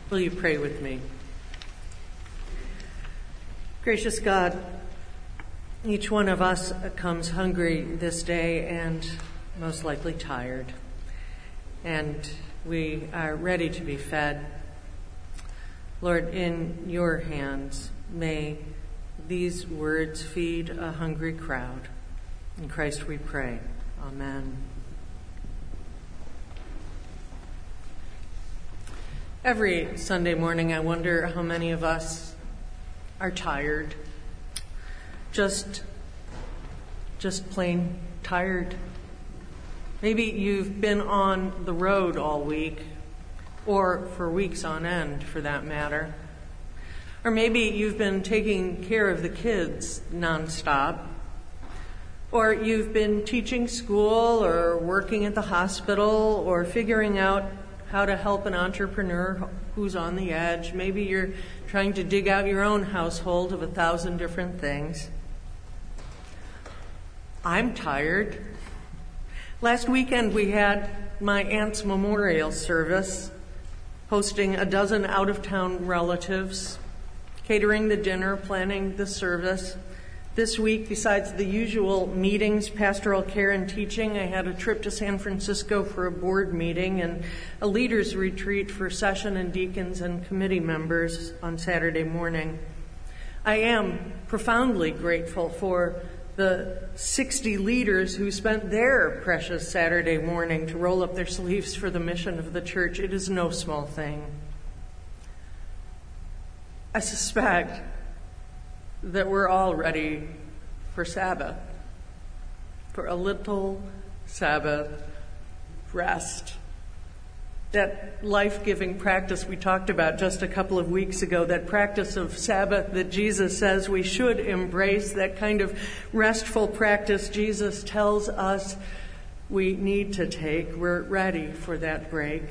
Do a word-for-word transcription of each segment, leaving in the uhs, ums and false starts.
Will you pray with me? Gracious God, each one of us comes hungry this day and most likely tired, and we are ready to be fed. Lord, in your hands, may these words feed a hungry crowd. In Christ we pray. Amen. Every Sunday morning, I wonder how many of us are tired. Just, just plain tired. Maybe you've been on the road all week, or for weeks on end, for that matter. Or maybe you've been taking care of the kids nonstop. Or you've been teaching school, or working at the hospital, or figuring out how to help an entrepreneur who's on the edge. Maybe you're trying to dig out your own household of a thousand different things. I'm tired. Last weekend we had my aunt's memorial service, hosting a dozen out-of-town relatives, catering the dinner, planning the service. This week, besides the usual meetings, pastoral care and teaching, I had a trip to San Francisco for a board meeting and a leaders retreat for session and deacons and committee members on Saturday morning. I am profoundly grateful for the sixty leaders who spent their precious Saturday morning to roll up their sleeves for the mission of the church. It is no small thing. I suspect that we're all ready for Sabbath, for a little Sabbath rest. That life-giving practice we talked about just a couple of weeks ago, that practice of Sabbath that Jesus says we should embrace, that kind of restful practice Jesus tells us we need to take. We're ready for that break.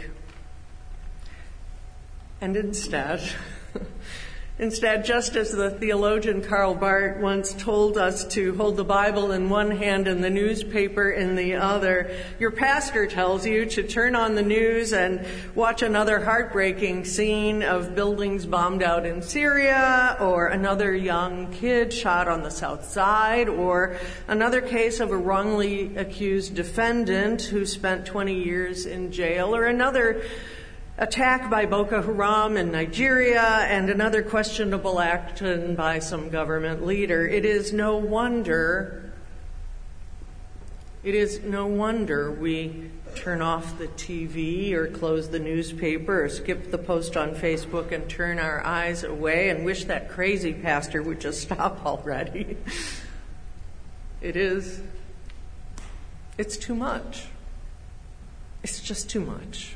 And instead... Instead, just as the theologian Karl Barth once told us to hold the Bible in one hand and the newspaper in the other, your pastor tells you to turn on the news and watch another heartbreaking scene of buildings bombed out in Syria, or another young kid shot on the South Side, or another case of a wrongly accused defendant who spent twenty years in jail, or another attack by Boko Haram in Nigeria, and another questionable action by some government leader. It is no wonder, it is no wonder we turn off the T V or close the newspaper or skip the post on Facebook and turn our eyes away and wish that crazy pastor would just stop already. It is, it's too much. It's just too much.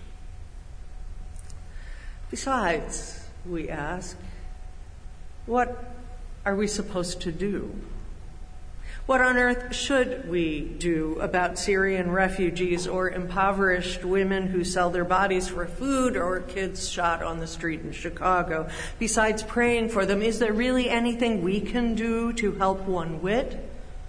Besides, we ask, what are we supposed to do? What on earth should we do about Syrian refugees or impoverished women who sell their bodies for food, or kids shot on the street in Chicago? Besides praying for them, is there really anything we can do to help one whit?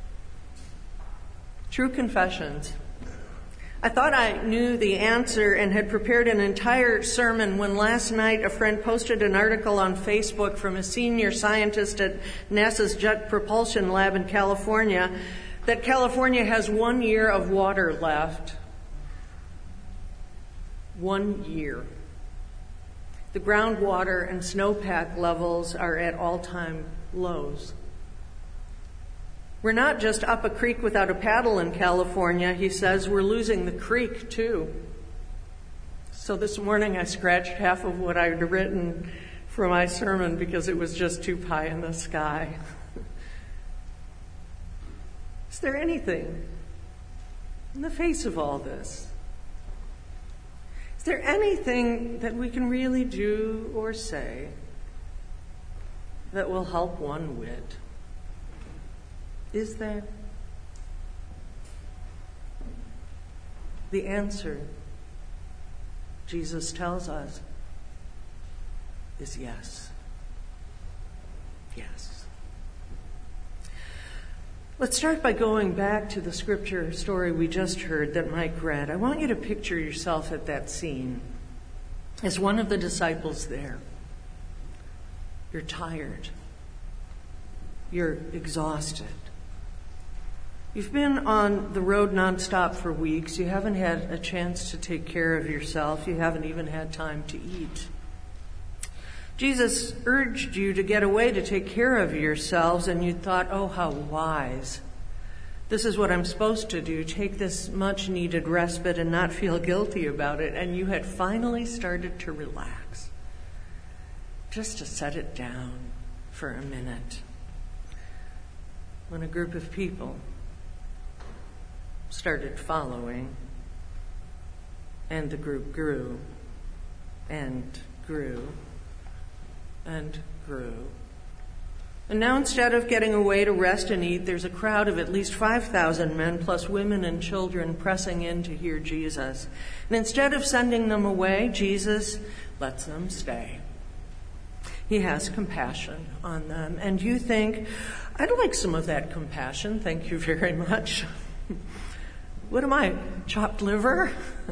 True confessions. I thought I knew the answer and had prepared an entire sermon when last night a friend posted an article on Facebook from a senior scientist at NASA's Jet Propulsion Lab in California that California has one year of water left. One year. The groundwater and snowpack levels are at all-time lows. We're not just up a creek without a paddle in California, he says. We're losing the creek, too. So this morning I scratched half of what I'd written for my sermon because it was just too pie in the sky. Is there anything in the face of all this? Is there anything that we can really do or say that will help one whit? Is there? The answer, Jesus tells us, is yes. Yes. Let's start by going back to the scripture story we just heard that Mike read. I want you to picture yourself at that scene. As one of the disciples there, you're tired. You're exhausted. You've been on the road nonstop for weeks. You haven't had a chance to take care of yourself. You haven't even had time to eat. Jesus urged you to get away to take care of yourselves, and you thought, oh, how wise. This is what I'm supposed to do, take this much-needed respite and not feel guilty about it. And you had finally started to relax, just to set it down for a minute, when a group of people started following, and the group grew and grew and grew. And now instead of getting away to rest and eat, there's a crowd of at least five thousand men plus women and children pressing in to hear Jesus. And instead of sending them away, Jesus lets them stay. He has compassion on them. And you think, I'd like some of that compassion. Thank you very much. What am I, chopped liver?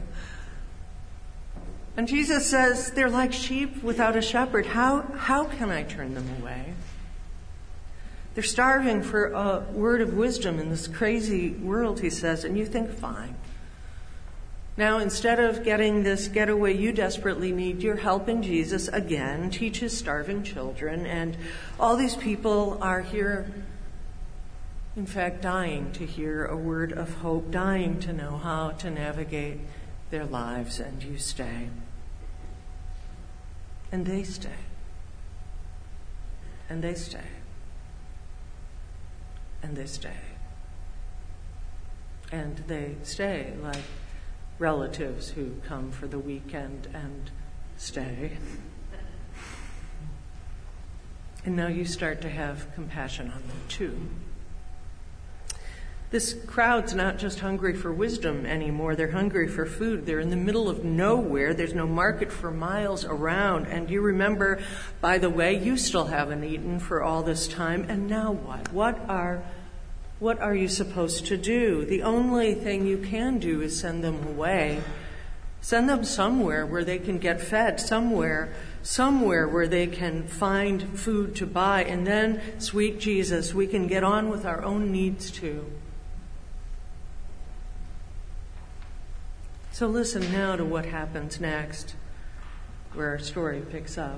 And Jesus says, they're like sheep without a shepherd. How, how can I turn them away? They're starving for a word of wisdom in this crazy world, he says, and you think, fine. Now, instead of getting this getaway you desperately need, you're helping Jesus again teach his starving children, and all these people are here, in fact, dying to hear a word of hope, dying to know how to navigate their lives, and you stay. And they stay. And they stay. And they stay. And they stay like relatives who come for the weekend and stay. And now you start to have compassion on them too. This crowd's not just hungry for wisdom anymore. They're hungry for food. They're in the middle of nowhere. There's no market for miles around. And you remember, by the way, you still haven't eaten for all this time. And now what? What are, what are you supposed to do? The only thing you can do is send them away. Send them somewhere where they can get fed, somewhere, somewhere where they can find food to buy. And then, sweet Jesus, we can get on with our own needs too. So listen now to what happens next, where our story picks up.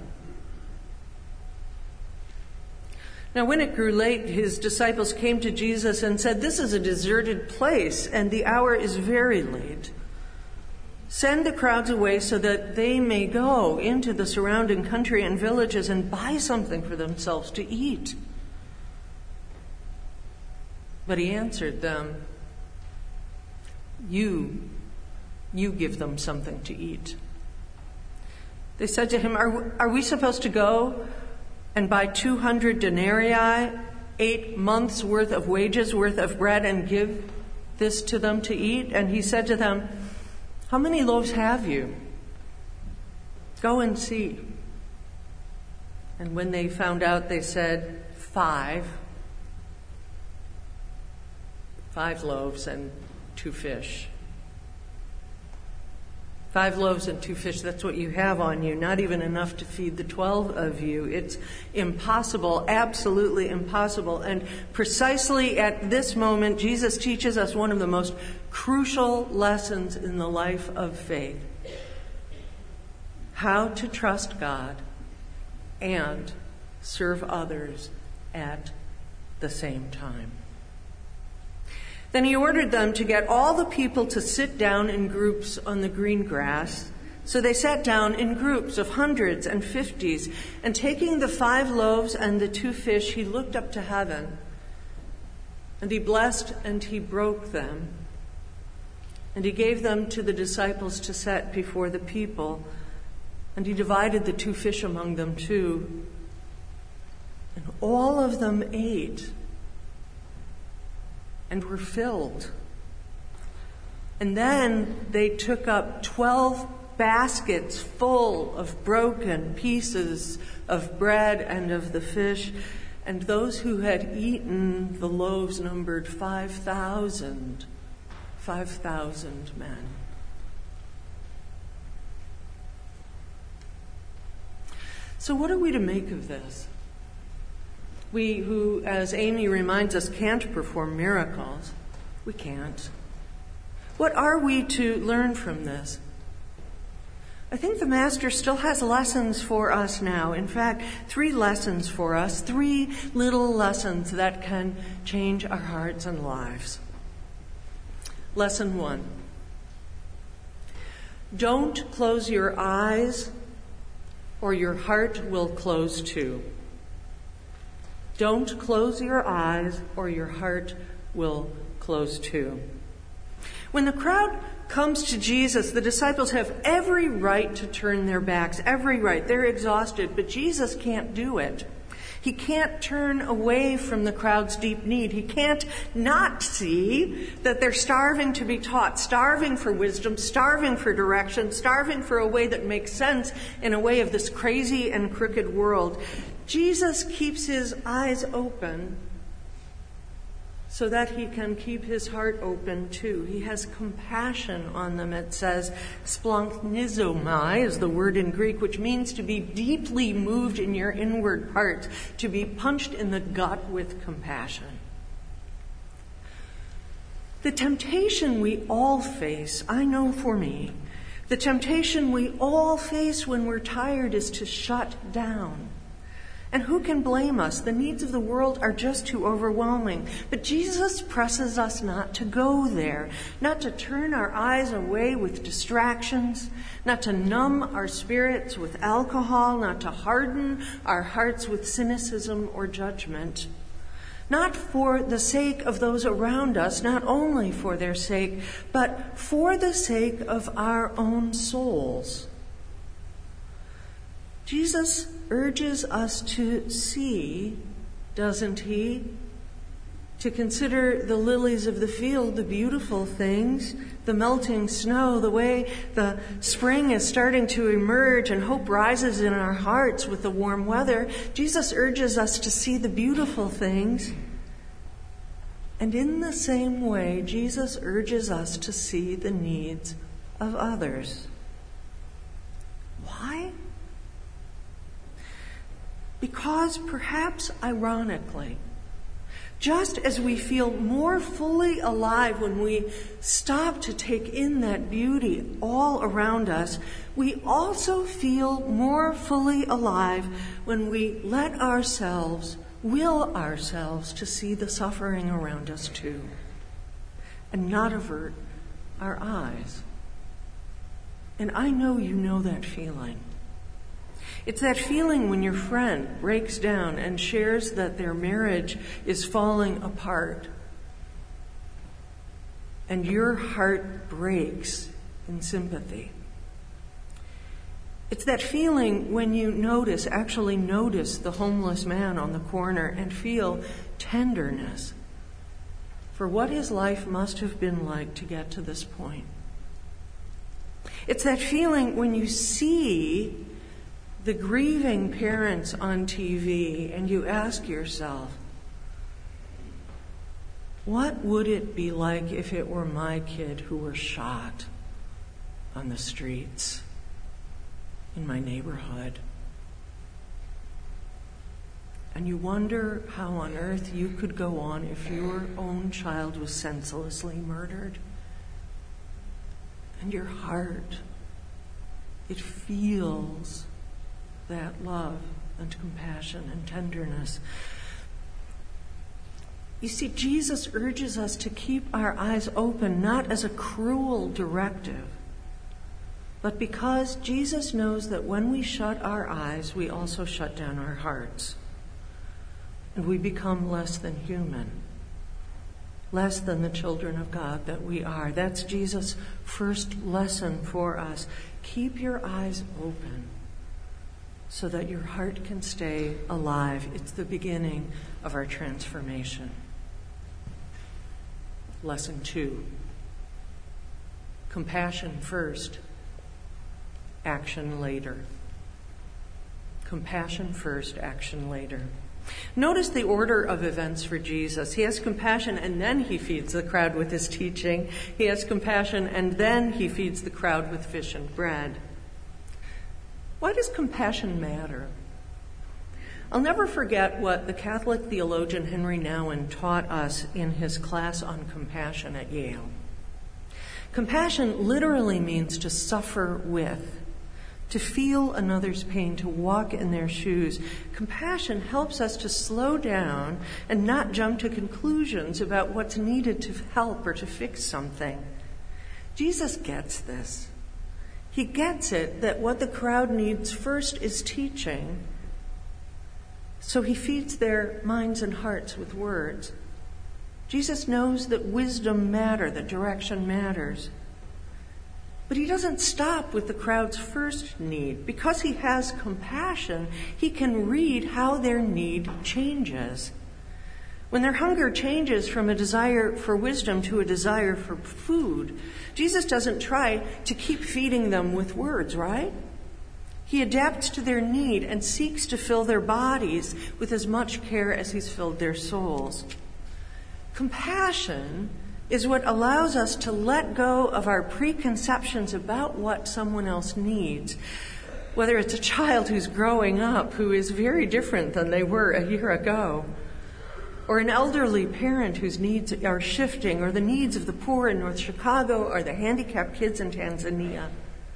Now, when it grew late, his disciples came to Jesus and said, "This is a deserted place, and the hour is very late. Send the crowds away so that they may go into the surrounding country and villages and buy something for themselves to eat." But he answered them, You You give them something to eat. They said to him, are, are we supposed to go and buy two hundred denarii, eight months' worth of wages, worth of bread, and give this to them to eat? And he said to them, how many loaves have you? Go and see. And when they found out, they said, five. Five loaves and two fish. Five loaves and two fish, that's what you have on you, not even enough to feed the twelve of you. It's impossible, absolutely impossible. And precisely at this moment, Jesus teaches us one of the most crucial lessons in the life of faith. How to trust God and serve others at the same time. Then he ordered them to get all the people to sit down in groups on the green grass. So they sat down in groups of hundreds and fifties. And taking the five loaves and the two fish, he looked up to heaven. And he blessed and he broke them. And he gave them to the disciples to set before the people. And he divided the two fish among them too. And all of them ate and were filled. And then they took up twelve baskets full of broken pieces of bread and of the fish. And those who had eaten the loaves numbered five thousand. five thousand men. So what are we to make of this? We who, as Amy reminds us, can't perform miracles. We can't. What are we to learn from this? I think the Master still has lessons for us now. In fact, three lessons for us, three little lessons that can change our hearts and lives. Lesson one. Don't close your eyes or your heart will close too. Don't close your eyes or your heart will close too. When the crowd comes to Jesus, the disciples have every right to turn their backs, every right. They're exhausted, but Jesus can't do it. He can't turn away from the crowd's deep need. He can't not see that they're starving to be taught, starving for wisdom, starving for direction, starving for a way that makes sense in a way of this crazy and crooked world. Jesus keeps his eyes open so that he can keep his heart open too. He has compassion on them. It says, splanchnizomai is the word in Greek, which means to be deeply moved in your inward parts, to be punched in the gut with compassion. The temptation we all face, I know for me, the temptation we all face when we're tired is to shut down. And who can blame us? The needs of the world are just too overwhelming. But Jesus presses us not to go there, not to turn our eyes away with distractions, not to numb our spirits with alcohol, not to harden our hearts with cynicism or judgment. Not for the sake of those around us, not only for their sake, but for the sake of our own souls. Jesus urges us to see, doesn't he? To consider the lilies of the field, the beautiful things, the melting snow, the way the spring is starting to emerge and hope rises in our hearts with the warm weather. Jesus urges us to see the beautiful things. And in the same way, Jesus urges us to see the needs of others. Why? Because perhaps ironically, just as we feel more fully alive when we stop to take in that beauty all around us, we also feel more fully alive when we let ourselves, will ourselves to see the suffering around us too, and not avert our eyes. And I know you know that feeling. It's that feeling when your friend breaks down and shares that their marriage is falling apart, and your heart breaks in sympathy. It's that feeling when you notice, actually notice the homeless man on the corner and feel tenderness for what his life must have been like to get to this point. It's that feeling when you see the grieving parents on T V and you ask yourself, what would it be like if it were my kid who were shot on the streets in my neighborhood? And you wonder how on earth you could go on if your own child was senselessly murdered. And your heart, it feels that love and compassion and tenderness. You see, Jesus urges us to keep our eyes open, not as a cruel directive, but because Jesus knows that when we shut our eyes, we also shut down our hearts. And we become less than human, less than the children of God that we are. That's Jesus' first lesson for us. Keep your eyes open so that your heart can stay alive. It's the beginning of our transformation. Lesson two. Compassion first, action later. Compassion first, action later. Notice the order of events for Jesus. He has compassion and then he feeds the crowd with his teaching. He has compassion and then he feeds the crowd with fish and bread. Why does compassion matter? I'll never forget what the Catholic theologian Henry Nouwen taught us in his class on compassion at Yale. Compassion literally means to suffer with, to feel another's pain, to walk in their shoes. Compassion helps us to slow down and not jump to conclusions about what's needed to help or to fix something. Jesus gets this. He gets it that what the crowd needs first is teaching, so he feeds their minds and hearts with words. Jesus knows that wisdom matters, that direction matters. But he doesn't stop with the crowd's first need. Because he has compassion, he can read how their need changes. When their hunger changes from a desire for wisdom to a desire for food, Jesus doesn't try to keep feeding them with words, right? He adapts to their need and seeks to fill their bodies with as much care as he's filled their souls. Compassion is what allows us to let go of our preconceptions about what someone else needs. Whether it's a child who's growing up who is very different than they were a year ago, or an elderly parent whose needs are shifting, or the needs of the poor in North Chicago, or the handicapped kids in Tanzania.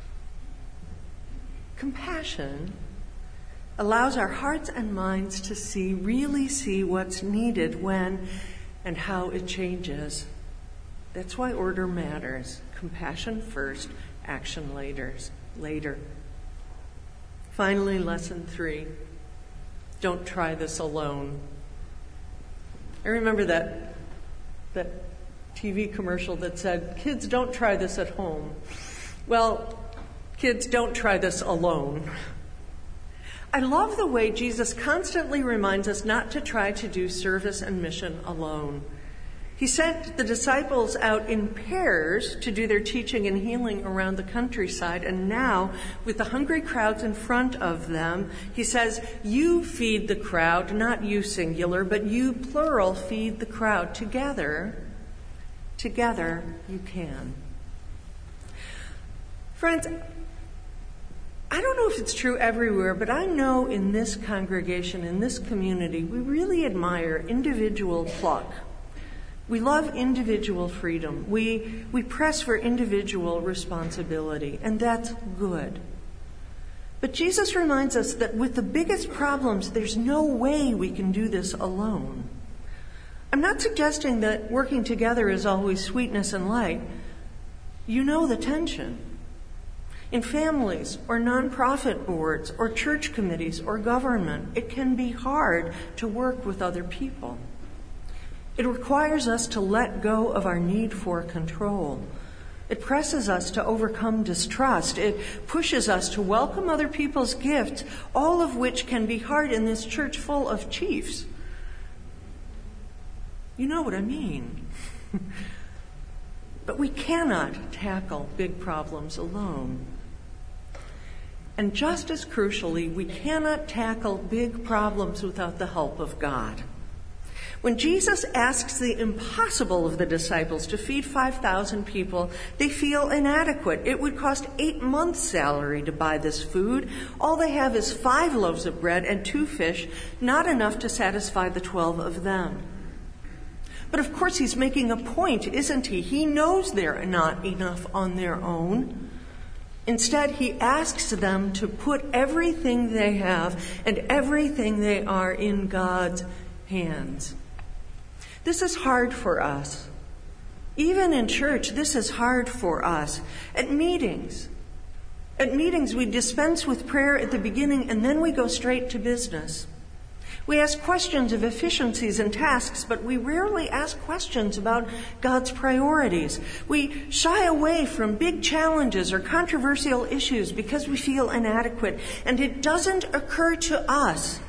Compassion allows our hearts and minds to see, really see what's needed when and how it changes. That's why order matters. Compassion first, action later. Later. Finally, lesson three. Don't try this alone. I remember that that T V commercial that said, "Kids, don't try this at home." Well, kids, don't try this alone. I love the way Jesus constantly reminds us not to try to do service and mission alone. He sent the disciples out in pairs to do their teaching and healing around the countryside, and now, with the hungry crowds in front of them, he says, you feed the crowd, not you singular, but you plural feed the crowd. Together, together you can. Friends, I don't know if it's true everywhere, but I know in this congregation, in this community, we really admire individual pluck. We love individual freedom. We we press for individual responsibility, and that's good. But Jesus reminds us that with the biggest problems, there's no way we can do this alone. I'm not suggesting that working together is always sweetness and light. You know the tension. In families or nonprofit boards or church committees or government, it can be hard to work with other people. It requires us to let go of our need for control. It presses us to overcome distrust. It pushes us to welcome other people's gifts, all of which can be hard in this church full of chiefs. You know what I mean. But we cannot tackle big problems alone. And just as crucially, we cannot tackle big problems without the help of God. When Jesus asks the impossible of the disciples to feed five thousand people, they feel inadequate. It would cost eight months' salary to buy this food. All they have is five loaves of bread and two fish, not enough to satisfy the twelve of them. But of course, he's making a point, isn't he? He knows they're not enough on their own. Instead, he asks them to put everything they have and everything they are in God's hands. This is hard for us. Even in church, this is hard for us. At meetings, at meetings, we dispense with prayer at the beginning and then we go straight to business. We ask questions of efficiencies and tasks, but we rarely ask questions about God's priorities. We shy away from big challenges or controversial issues because we feel inadequate. And it doesn't occur to us,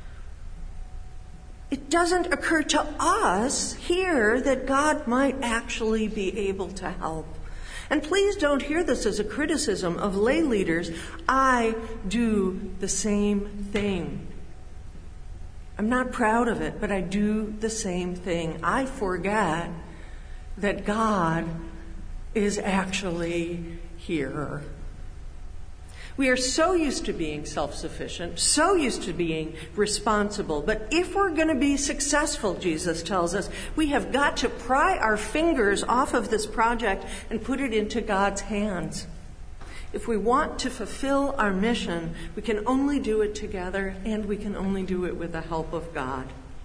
it doesn't occur to us here that God might actually be able to help. And please don't hear this as a criticism of lay leaders. I do the same thing. I'm not proud of it, but I do the same thing. I forget that God is actually here. We are so used to being self-sufficient, so used to being responsible. But if we're going to be successful, Jesus tells us, we have got to pry our fingers off of this project and put it into God's hands. If we want to fulfill our mission, we can only do it together, and we can only do it with the help of God.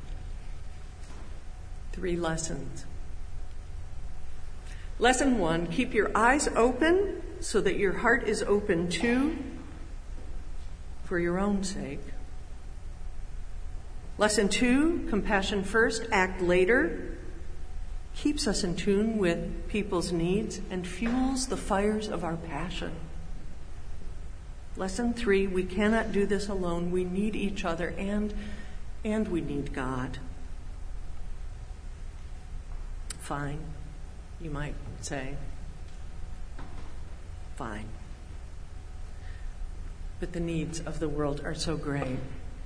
Three lessons. Lesson one, keep your eyes open so that your heart is open too, for your own sake. Lesson two, compassion first, act later, keeps us in tune with people's needs and fuels the fires of our passion. Lesson three, we cannot do this alone. We need each other, and, and we need God. Fine, you might say. Fine. But the needs of the world are so great.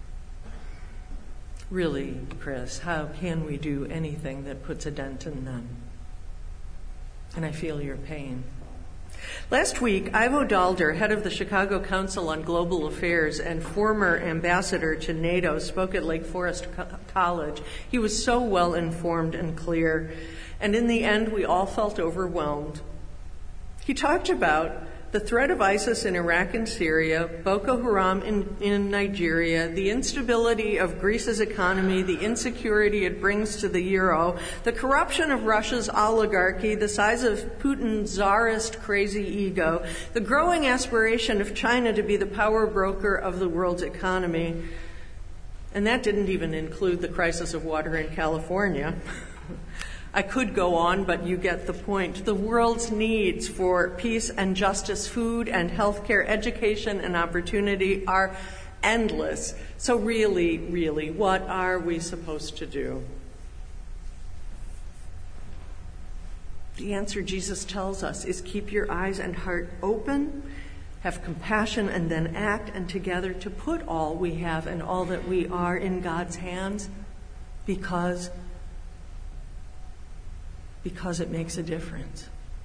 Really, Chris, how can we do anything that puts a dent in them? And I feel your pain. Last week, Ivo Daalder, head of the Chicago Council on Global Affairs and former ambassador to NATO, spoke at Lake Forest Co- College. He was so well informed and clear, and in the end, we all felt overwhelmed. He talked about the threat of ISIS in Iraq and Syria, Boko Haram in, in Nigeria, the instability of Greece's economy, the insecurity it brings to the euro, the corruption of Russia's oligarchy, the size of Putin's czarist crazy ego, the growing aspiration of China to be the power broker of the world's economy. And that didn't even include the crisis of water in California. I could go on, but you get the point. The world's needs for peace and justice, food and healthcare, education and opportunity are endless. So really, really, what are we supposed to do? The answer Jesus tells us is keep your eyes and heart open, have compassion, and then act, and together to put all we have and all that we are in God's hands, because Because it makes a difference.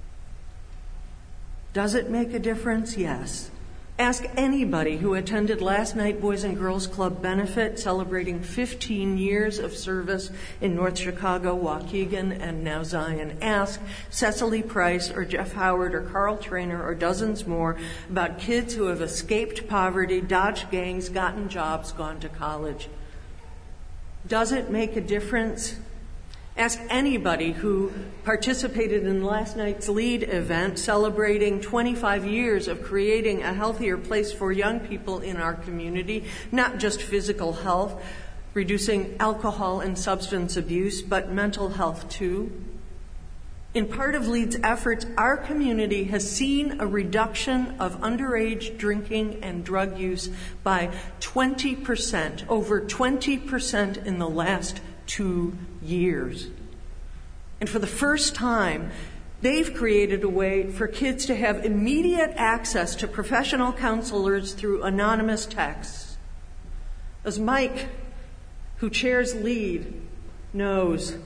Does it make a difference? Yes. Ask anybody who attended last night Boys and Girls Club benefit celebrating fifteen years of service in North Chicago, Waukegan, and now Zion. Ask Cecily Price or Jeff Howard or Carl Trainer or dozens more about kids who have escaped poverty, dodged gangs, gotten jobs, gone to college. Does it make a difference? Ask anybody who participated in last night's LEAD event celebrating twenty-five years of creating a healthier place for young people in our community, not just physical health, reducing alcohol and substance abuse, but mental health too. In part of LEAD's efforts, our community has seen a reduction of underage drinking and drug use by twenty percent, over twenty percent in the last two years. And for the first time, they've created a way for kids to have immediate access to professional counselors through anonymous texts. As Mike, who chairs LEAD, knows,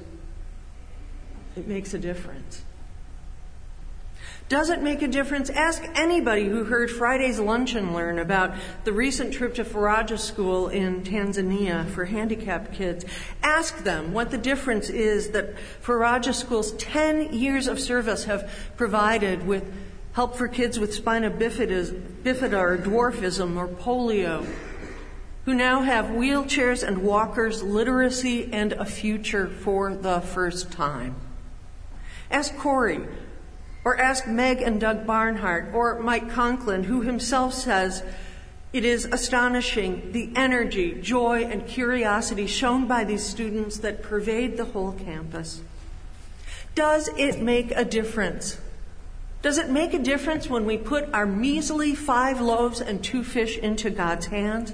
it makes a difference. Does it make a difference? Ask anybody who heard Friday's Lunch and Learn about the recent trip to Faraja School in Tanzania for handicapped kids. Ask them what the difference is that Faraja School's ten years of service have provided with help for kids with spina bifida, bifida or dwarfism or polio, who now have wheelchairs and walkers, literacy, and a future for the first time. Ask Corey, or ask Meg and Doug Barnhart, or Mike Conklin, who himself says, it is astonishing the energy, joy, and curiosity shown by these students that pervade the whole campus. Does it make a difference? Does it make a difference when we put our measly five loaves and two fish into God's hands?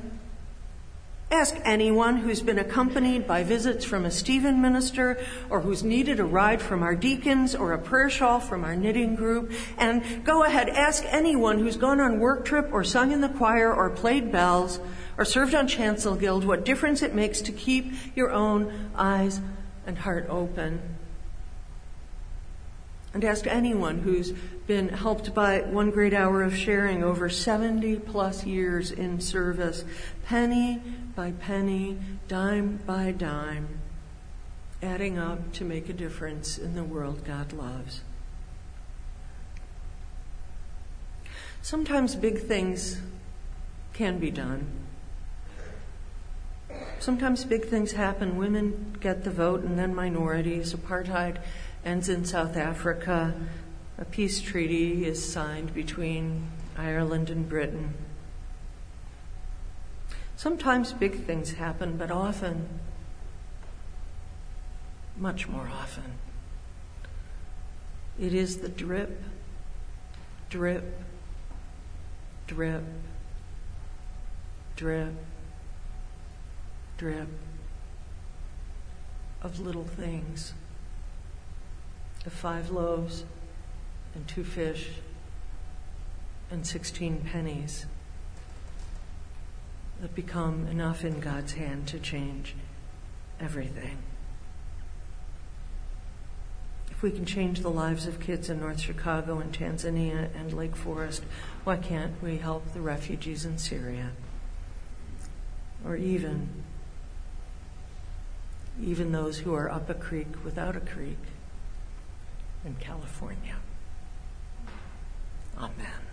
Ask anyone who's been accompanied by visits from a Stephen minister or who's needed a ride from our deacons or a prayer shawl from our knitting group. And go ahead, ask anyone who's gone on work trip or sung in the choir or played bells or served on Chancel Guild what difference it makes to keep your own eyes and heart open. And ask anyone who's been helped by one great hour of sharing over seventy plus years in service, penny by penny, dime by dime, adding up to make a difference in the world God loves. Sometimes big things can be done. Sometimes big things happen. Women get the vote and then minorities. Apartheid ends in South Africa. A peace treaty is signed between Ireland and Britain. Sometimes big things happen, but often, much more often, it is the drip, drip, drip, drip, drip of little things, of five loaves and two fish and sixteen pennies that become enough in God's hand to change everything. If we can change the lives of kids in North Chicago and Tanzania and Lake Forest, why can't we help the refugees in Syria? Or even, even those who are up a creek without a creek in California. Amen.